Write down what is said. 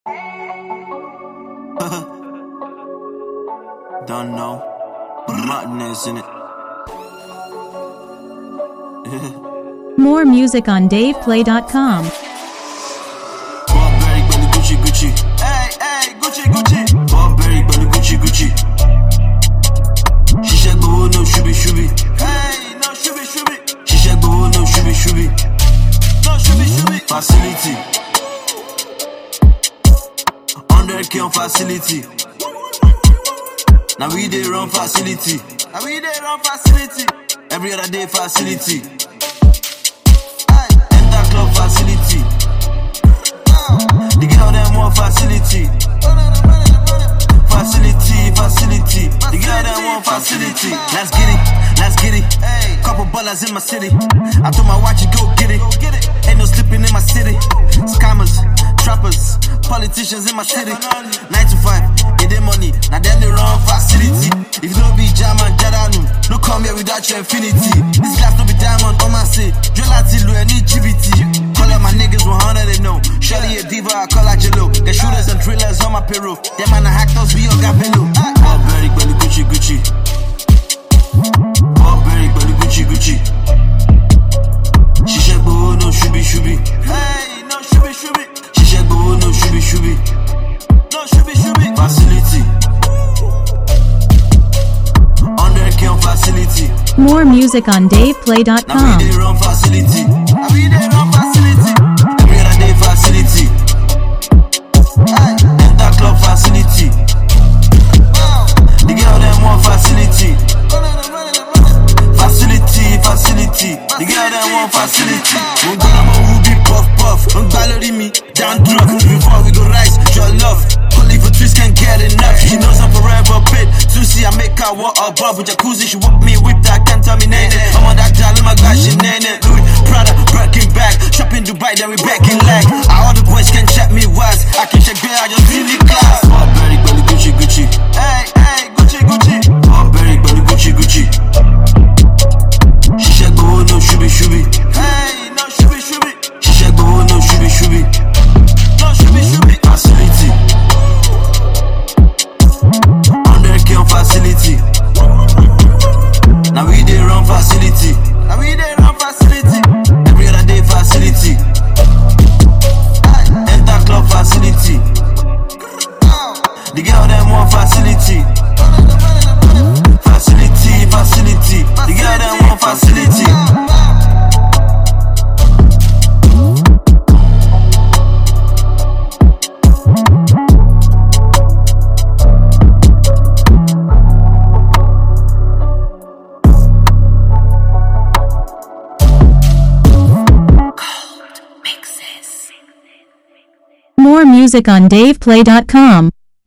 Don't know. Martinez in it. More music on DavePlay.com. Burberry, belly Gucci, Gucci. Hey, hey, Gucci, Gucci. Burberry, belly Gucci, Gucci. She said, go, no, shubi, shubi. Hey, no, shubi, shubi. She said, go, no, shubi, shubi. No, shubi, shubi. Facility. 100K on facility. Now we dey run facility. Now we dey run facility. Every other day facility. Enter club facility. The girl them want facility. Facility, facility. The girl them want facility. Let's get it, let's get it. Couple ballers in my city. I told my watch you go get it. Ain't no sleeping in my city. Scammers, trappers, politicians in my city. 9 to 5, get their money. Now them they run facility. If you don't be German, Jadanu, no come here without your infinity. This glass no be diamond, on my say. Drill out till we need GBT. Call up my niggas 100 they know. Shorty a diva, I call out Jello. Get shooters and drillers on my payroll. Them man a hackers, we all got below. Burberry, belly Gucci, Gucci. Burberry, belly Gucci, Gucci. She said, go, no, shubi, shubi. Hey, no, shubi, shubi. She said, go, no, shubi, shubi. No, shubi, shubi. Facility. 100K on facility. More music on DavePlay.com. Now we dey run facility. Now we dey run facility. Every other day facility. Enter club facility. The girl them want facility. Facility, facility. The girl them want facility. Won't go number who be puff puff. Don't gallery me, down drunk. Before we go rise, your love. Only for twist can't get enough. She knows I'm forever paid. Susie, I make her walk above with jacuzzi. She walk me whip that, can't terminate it. I'm on that jolly, my God, she name it. Louis Prada, Birkin bag. Shopping Dubai, then we back in lag. All the boys can check me wise. I can check girl, I just really class. Burberry, belly Gucci, Gucci. Hey, hey, Gucci, Gucci. Burberry, belly Gucci, Gucci. She said, go, no, shubi, shubi. Hey, no, shubi, shubi. She said, go, no, shubi, shubi. No, shubi, shubi. Facility. 100K on facility. Now we dey run facility. Now we dey run facility. Every other day facility. Enter club facility. The girl them want facility. Facility, facility. The girl them want facility. More music on DavePlay.com.